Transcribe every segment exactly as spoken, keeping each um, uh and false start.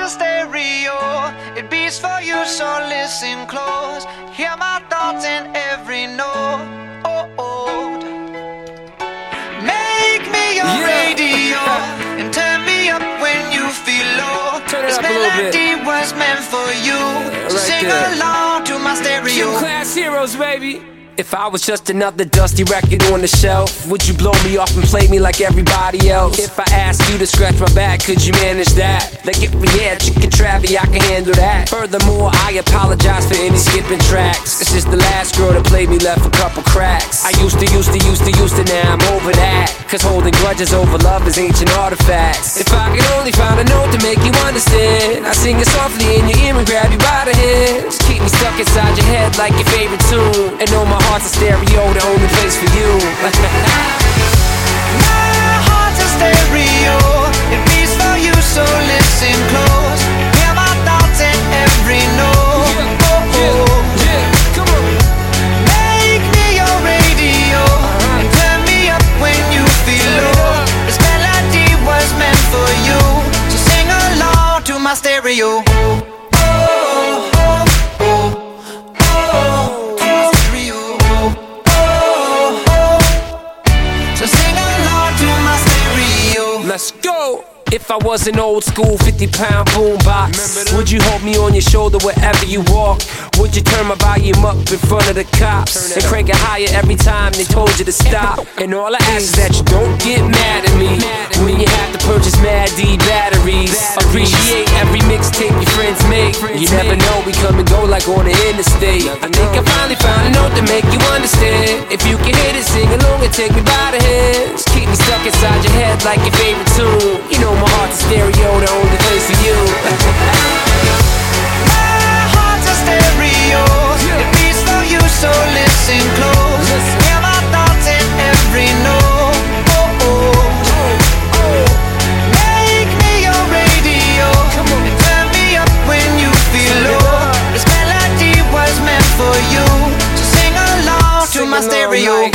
a stereo, it beats for you, so listen close. Hear my thoughts in every note. Make me your Yeah. radio and turn me up when you feel low. Turn it This up a little bit. melody was meant for you, so right sing there. along to my stereo. Q Class Heroes, baby. If I was just another dusty record on the shelf, would you blow me off and play me like everybody else? If I asked you to scratch my back, could you manage that? Like if we had chicken Travie, I can handle that. Furthermore, I apologize for any skipping tracks. This is the last girl that played me, left a couple cracks. I used to, used to, used to, used to, now I'm over that. Cause holding grudges over love is ancient artifacts. If I could only find a note to make you understand, I sing it softly in your ear and grab you by the hands. Keep me stuck inside your head like your favorite tune, and know my heart's a stereo, the only place for you. My heart's a stereo, it beats for you, so listen close. Hear my thoughts in every note. Yeah, yeah, yeah, come on. Make me your radio and turn me up when you feel low. This melody was meant for you, so sing along to my stereo. Let's go! If I was an old school fifty pound boombox, would you hold me on your shoulder wherever you walk? Would you turn my volume up in front of the cops and crank it higher every time they told you to stop? And all I ask is that you don't get mad at me when you have to purchase Mad D batteries. Appreciate every mixtape your friends make. You never know, we come and go like on the interstate. I think I finally found a note to make you understand. If you can hit it, sing along and take me by the hands. Keep me stuck inside your head like your favorite tune. You know my heart's a stereo, the only place for you. My heart's a stereo, it beats for you, so listen close. Hear my thoughts in every note. Make me your radio and turn me up when you feel low. This melody was meant for you, so sing along to my stereo.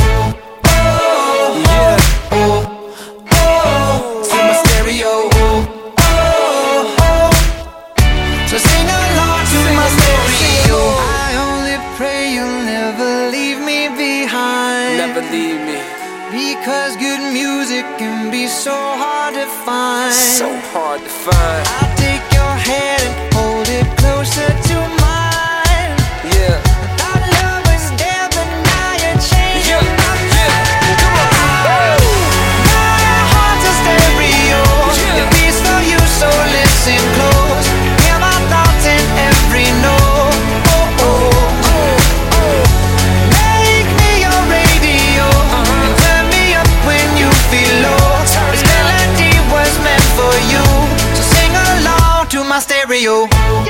So sing along to my stereo. I only pray you'll never leave me behind. Never leave me. Because good music can be so hard to find. So hard to find. I'll take your hand and hold it closer to mine. Yeah. Our love was there, but now you're changing Yeah, my yeah. mind. Come on. My heart's a stereo, Yeah. it beats for you, so listen close. Hear my thoughts in every note. Make me your radio and turn me up when you feel low. This melody was meant for you, so sing along to my stereo.